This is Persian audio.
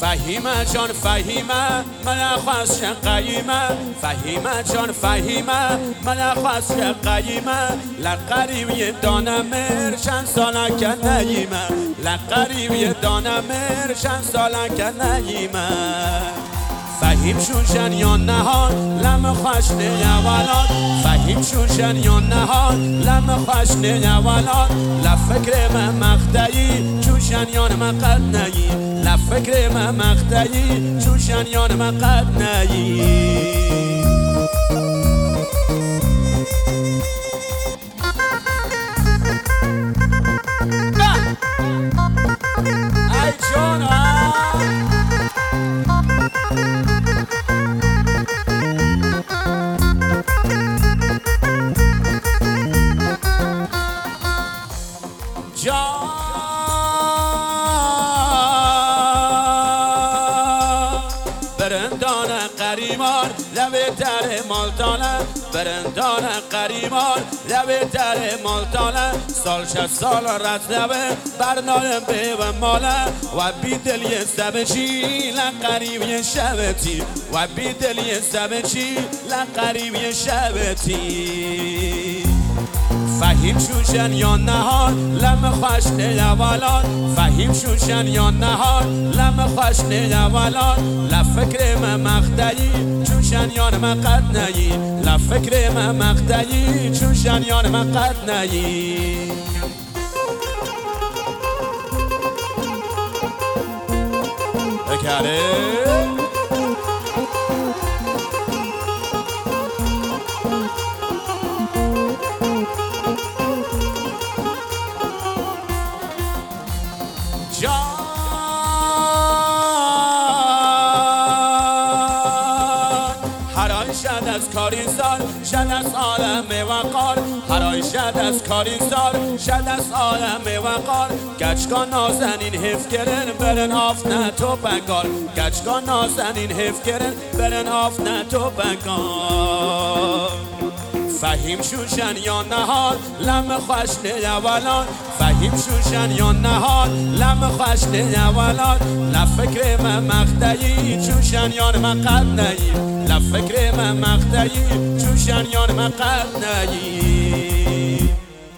فهیمه جان فهیمه من خواست قیمه فهیمه جان فهیمه من خواست قیمه لقریب دانه مر چند ساله که نیمه لقریب دانه مر چند ساله که نیمه فهیم شوشن یا نهان لم خوشن اولان فهیم شوشن یا نهان لم خوشن اولان لفکر من مقدعی چوشن یان من قد نگی لفکر من مقدعی چوشن یان من قد نگی ای جان برندان قریمان لبه در مالتانه برندان قریمان لبه در مالتانه سال 60 سال رتبه برنالم به و ماله و بی دلی سبچی لقریبی شبتی و بی دلی سبچی لقریبی شبتی فهیم شوشن یا نهان لم خوشن اولان فهیم شوشن یا نهان لم خوشن اولان لفکر من مقدعی چوشن یان من قد نگی لفکر من مقدعی چوشن یان من قد نگی بکره هرای شد از کاری سال شد از عالم وقار هرای شد از کاری سال شد از عالم وقار گچکان نازنین حف کرن برن آف نه تو بگار گچکان نازنین حف کرن برن آف نه تو بگار فهیم شوشن یا نهان لم خوشن اولان فهیم شوشن یا نهان لم خوشن اولان لفکر من مقدعی چوشن یان من قد نگی لفکر من مقدعی چوشن یان من قد نگی